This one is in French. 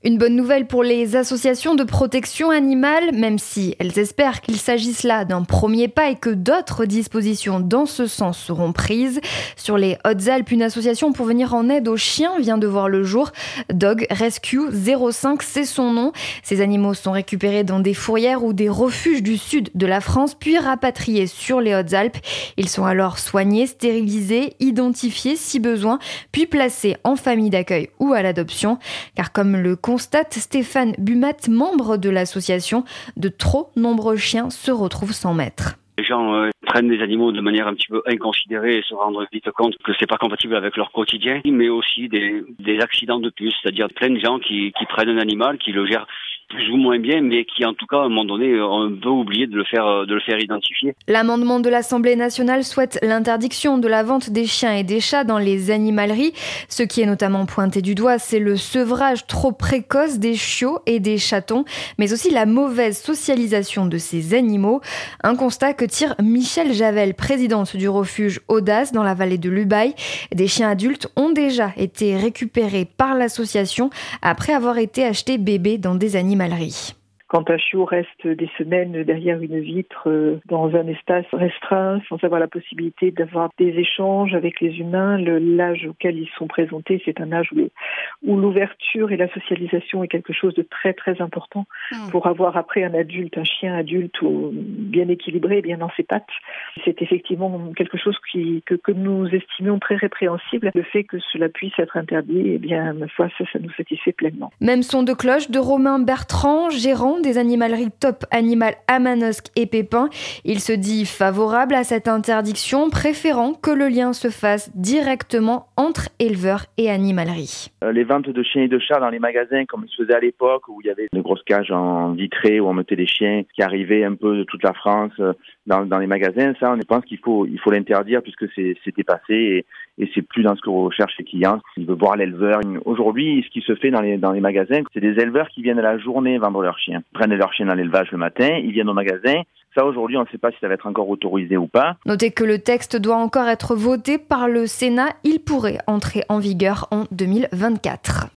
Une bonne nouvelle pour les associations de protection animale, même si elles espèrent qu'il s'agisse là d'un premier pas et que d'autres dispositions dans ce sens seront prises. Sur les Hautes-Alpes, une association pour venir en aide aux chiens vient de voir le jour. Dog Rescue 05, c'est son nom. Ces animaux sont récupérés dans des fourrières ou des refuges du sud de la France, puis rapatriés sur les Hautes-Alpes. Ils sont alors soignés, stérilisés, identifiés si besoin, puis placés en famille d'accueil ou à l'adoption. Car comme le constate Stéphane Bumat, membre de l'association, de trop nombreux chiens se retrouvent sans maître. Les gens prennent des animaux de manière un petit peu inconsidérée et se rendent vite compte que c'est pas compatible avec leur quotidien, mais aussi des accidents de plus, c'est-à-dire plein de gens qui prennent un animal, qui le gèrent plus ou moins bien, mais qui en tout cas à un moment donné ont un peu oublié de le faire identifier. L'amendement de l'Assemblée nationale souhaite l'interdiction de la vente des chiens et des chats dans les animaleries. Ce qui est notamment pointé du doigt, c'est le sevrage trop précoce des chiots et des chatons, mais aussi la mauvaise socialisation de ces animaux. Un constat que tire Michèle Javel, présidente du refuge Audace dans la vallée de l'Ubaye. Des chiens adultes ont déjà été récupérés par l'association après avoir été achetés bébés dans des animaleries. Quand un chiot reste des semaines derrière une vitre, dans un espace restreint, sans avoir la possibilité d'avoir des échanges avec les humains, l'âge auquel ils sont présentés, c'est un âge où l'ouverture et la socialisation est quelque chose de très très important pour avoir après un chien adulte bien équilibré, bien dans ses pattes. C'est effectivement quelque chose que nous estimions très répréhensible. Le fait que cela puisse être interdit, eh bien, ma foi, ça nous satisfait pleinement. Même son de cloche de Romain Bertrand, gérant des animaleries Top Animal à Manosque et Pépin. Il se dit favorable à cette interdiction, préférant que le lien se fasse directement entre éleveurs et animaleries. Les ventes de chiens et de chats dans les magasins, comme se faisait à l'époque, où il y avait de grosses cages en vitré, où on mettait des chiens qui arrivaient un peu de toute la France dans les magasins, ça, on pense qu'il faut l'interdire puisque c'est dépassé et c'est plus dans ce que recherchent les clients. Ils veulent voir l'éleveur. Aujourd'hui, ce qui se fait dans les magasins, c'est des éleveurs qui viennent à la journée vendre leurs chiens. Ils prennent leurs chiens dans l'élevage le matin, ils viennent au magasin. Ça, aujourd'hui, on ne sait pas si ça va être encore autorisé ou pas. Notez que le texte doit encore être voté par le Sénat. Il pourrait entrer en vigueur en 2024.